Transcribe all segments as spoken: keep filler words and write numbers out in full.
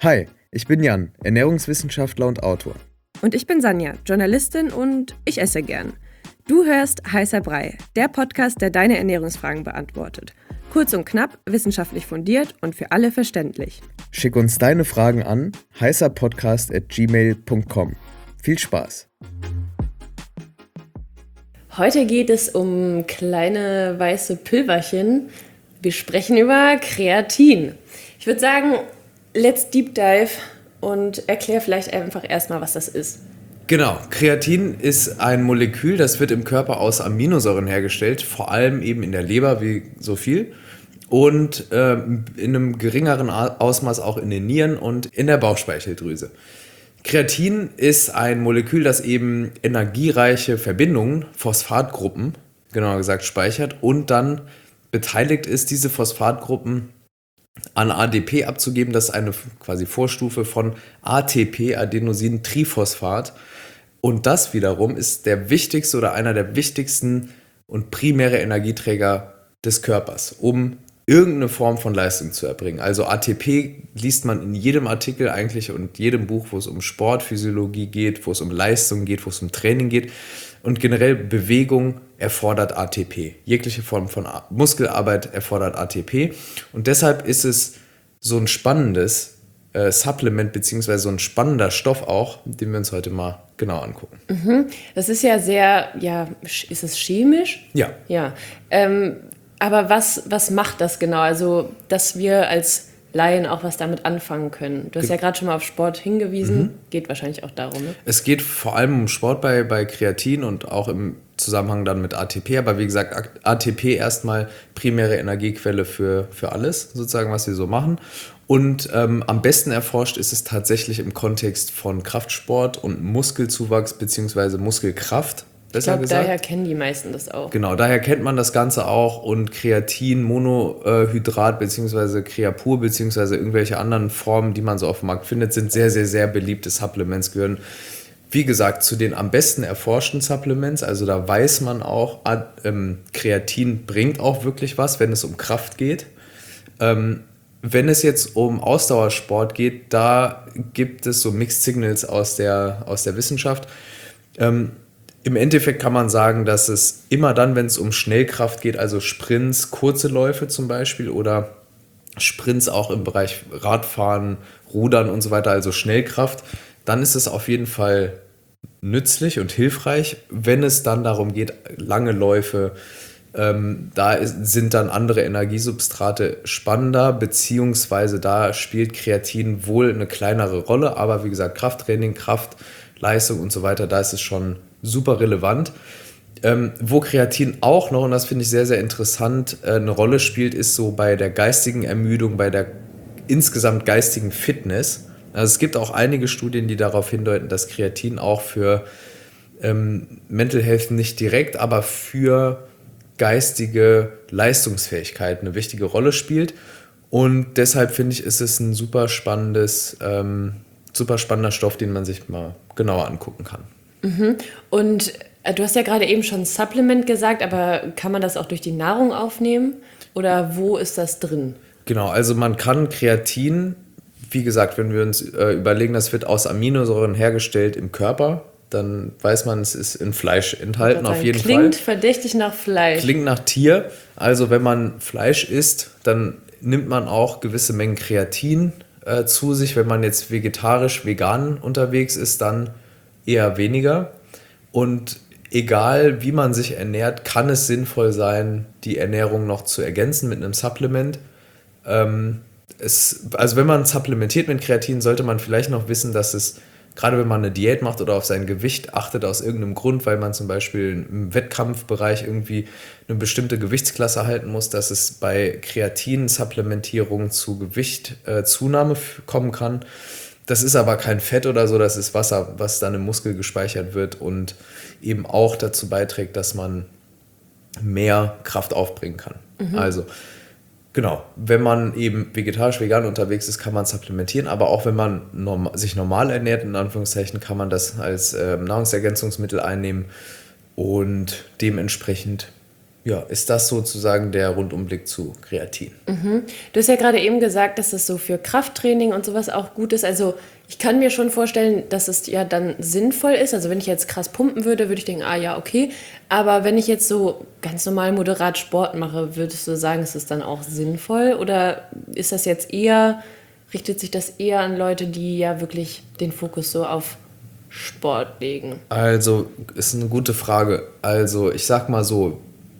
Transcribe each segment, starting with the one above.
Hi, ich bin Jan, Ernährungswissenschaftler und Autor. Und ich bin Sanja, Journalistin und ich esse gern. Du hörst Heißer Brei, der Podcast, der deine Ernährungsfragen beantwortet. Kurz und knapp, wissenschaftlich fundiert und für alle verständlich. Schick uns deine Fragen an heißerpodcast at gmail punkt com. Viel Spaß! Heute geht es um kleine weiße Pülverchen. Wir sprechen über Kreatin. Ich würde sagen, let's deep dive und erklär vielleicht einfach erstmal, was das ist. Genau, Kreatin ist ein Molekül, das wird im Körper aus Aminosäuren hergestellt, vor allem eben in der Leber, wie so viel, und äh, in einem geringeren Ausmaß auch in den Nieren und in der Bauchspeicheldrüse. Kreatin ist ein Molekül, das eben energiereiche Verbindungen, Phosphatgruppen, genauer gesagt, speichert und dann beteiligt ist, diese Phosphatgruppen an A D P abzugeben. Das ist eine quasi Vorstufe von A T P, Adenosintriphosphat. Und das wiederum ist der wichtigste oder einer der wichtigsten und primäre Energieträger des Körpers, um irgendeine Form von Leistung zu erbringen. Also A T P liest man in jedem Artikel eigentlich und jedem Buch, wo es um Sportphysiologie geht, wo es um Leistung geht, wo es um Training geht. Und generell Bewegung erfordert A T P. Jegliche Form von Muskelarbeit erfordert A T P. Und deshalb ist es so ein spannendes äh, Supplement, beziehungsweise so ein spannender Stoff auch, den wir uns heute mal genau angucken. Mhm. Das ist ja sehr, ja, ist es chemisch? Ja. Ja. Ähm, aber was, was macht das genau? Also, dass wir als Laien auch was damit anfangen können. Du hast ja gerade schon mal auf Sport hingewiesen. Mhm. Geht wahrscheinlich auch darum, ne? Es geht vor allem um Sport bei, bei Kreatin und auch im Zusammenhang dann mit A T P. Aber wie gesagt, A T P erstmal primäre Energiequelle für, für alles, sozusagen, was wir so machen. Und ähm, am besten erforscht ist es tatsächlich im Kontext von Kraftsport und Muskelzuwachs bzw. Muskelkraft. Ich glaube, daher kennen die meisten das auch. Genau, daher kennt man das Ganze auch. Und Kreatin, Monohydrat bzw. Creapur bzw. irgendwelche anderen Formen, die man so auf dem Markt findet, sind sehr, sehr, sehr beliebte Supplements, gehören, wie gesagt, zu den am besten erforschten Supplements. Also da weiß man auch, ähm, Kreatin bringt auch wirklich was, wenn es um Kraft geht. Ähm, wenn es jetzt um Ausdauersport geht, da gibt es so Mixed Signals aus der, aus der Wissenschaft. Ähm, Im Endeffekt kann man sagen, dass es immer dann, wenn es um Schnellkraft geht, also Sprints, kurze Läufe zum Beispiel oder Sprints auch im Bereich Radfahren, Rudern und so weiter, also Schnellkraft, dann ist es auf jeden Fall nützlich und hilfreich. Wenn es dann darum geht, lange Läufe, ähm, da ist, sind dann andere Energiesubstrate spannender, beziehungsweise da spielt Kreatin wohl eine kleinere Rolle, aber wie gesagt, Krafttraining, Kraftleistung und so weiter, da ist es schon super relevant. Ähm, wo Kreatin auch noch, und das finde ich sehr, sehr interessant, äh, eine Rolle spielt, ist so bei der geistigen Ermüdung, bei der insgesamt geistigen Fitness. Also es gibt auch einige Studien, die darauf hindeuten, dass Kreatin auch für ähm, Mental Health nicht direkt, aber für geistige Leistungsfähigkeit eine wichtige Rolle spielt. Und deshalb finde ich, ist es ein super spannendes, ähm, super spannender Stoff, den man sich mal genauer angucken kann. Mhm. Und äh, du hast ja gerade eben schon Supplement gesagt, aber kann man das auch durch die Nahrung aufnehmen? Oder wo ist das drin? Genau, also man kann Kreatin, wie gesagt, wenn wir uns äh, überlegen, das wird aus Aminosäuren hergestellt im Körper, dann weiß man, es ist in Fleisch enthalten, auf jeden Fall. Klingt verdächtig nach Fleisch. Klingt nach Tier. Also wenn man Fleisch isst, dann nimmt man auch gewisse Mengen Kreatin äh, zu sich. Wenn man jetzt vegetarisch, vegan unterwegs ist, dann eher weniger. Und egal wie man sich ernährt, kann es sinnvoll sein, die Ernährung noch zu ergänzen mit einem Supplement. Ähm, es, also wenn man supplementiert mit Kreatin, sollte man vielleicht noch wissen, dass es, gerade wenn man eine Diät macht oder auf sein Gewicht achtet aus irgendeinem Grund, weil man zum Beispiel im Wettkampfbereich irgendwie eine bestimmte Gewichtsklasse halten muss, dass es bei Kreatin-Supplementierung zu Gewichtzunahme äh, kommen kann. Das ist aber kein Fett oder so, das ist Wasser, was dann im Muskel gespeichert wird und eben auch dazu beiträgt, dass man mehr Kraft aufbringen kann. Mhm. Also genau, wenn man eben vegetarisch, vegan unterwegs ist, kann man supplementieren, aber auch wenn man norm- sich normal ernährt, in Anführungszeichen, kann man das als äh, Nahrungsergänzungsmittel einnehmen und dementsprechend ja, ist das sozusagen der Rundumblick zu Kreatin. Mhm. Du hast ja gerade eben gesagt, dass es so für Krafttraining und sowas auch gut ist. Also ich kann mir schon vorstellen, dass es ja dann sinnvoll ist. Also wenn ich jetzt krass pumpen würde, würde ich denken, ah ja, okay. Aber wenn ich jetzt so ganz normal moderat Sport mache, würdest du sagen, ist es dann auch sinnvoll? Oder ist das jetzt eher, richtet sich das eher an Leute, die ja wirklich den Fokus so auf Sport legen? Also, ist eine gute Frage. Also, ich sag mal so,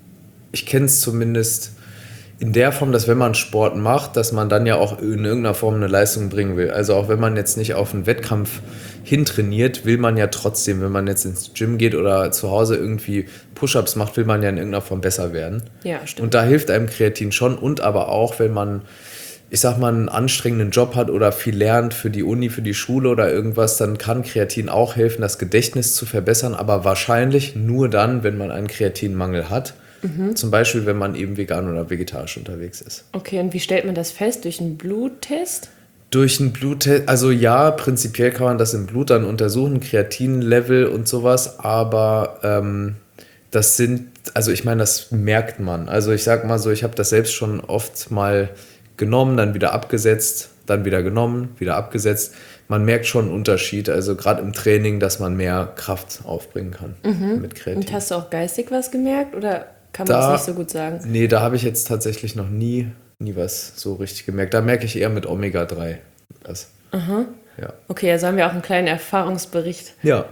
ich kenne es zumindest in der Form, dass wenn man Sport macht, dass man dann ja auch in irgendeiner Form eine Leistung bringen will. Also auch wenn man jetzt nicht auf einen Wettkampf hintrainiert, will man ja trotzdem, wenn man jetzt ins Gym geht oder zu Hause irgendwie Push-Ups macht, will man ja in irgendeiner Form besser werden. Ja, stimmt. Und da hilft einem Kreatin schon und aber auch, wenn man, ich sag mal, einen anstrengenden Job hat oder viel lernt für die Uni, für die Schule oder irgendwas, dann kann Kreatin auch helfen, das Gedächtnis zu verbessern, aber wahrscheinlich nur dann, wenn man einen Kreatinmangel hat. Mhm. Zum Beispiel, wenn man eben vegan oder vegetarisch unterwegs ist. Okay, und wie stellt man das fest? Durch einen Bluttest? Durch einen Bluttest, also ja, prinzipiell kann man das im Blut dann untersuchen, Kreatinlevel und sowas, aber ähm, das sind, also ich meine, das merkt man. Also ich sag mal so, ich habe das selbst schon oft mal genommen, dann wieder abgesetzt, dann wieder genommen, wieder abgesetzt. Man merkt schon einen Unterschied, also gerade im Training, dass man mehr Kraft aufbringen kann mhm. mit Kreatin. Und hast du auch geistig was gemerkt oder kann man da, das nicht so gut sagen? Nee, da habe ich jetzt tatsächlich noch nie, nie was so richtig gemerkt. Da merke ich eher mit Omega drei das. Aha. Ja. Okay, also haben wir auch einen kleinen Erfahrungsbericht. Ja.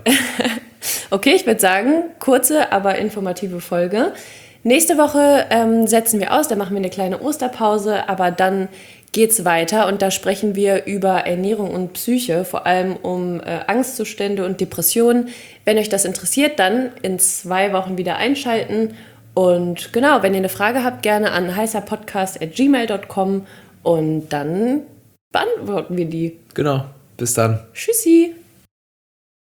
Okay, ich würde sagen, kurze, aber informative Folge. Nächste Woche ähm, setzen wir aus, da machen wir eine kleine Osterpause, aber dann geht's weiter und da sprechen wir über Ernährung und Psyche, vor allem um äh, Angstzustände und Depressionen. Wenn euch das interessiert, dann in zwei Wochen wieder einschalten. Und genau, wenn ihr eine Frage habt, gerne an heißerpodcast at gmail dot com und dann beantworten wir die. Genau, bis dann. Tschüssi.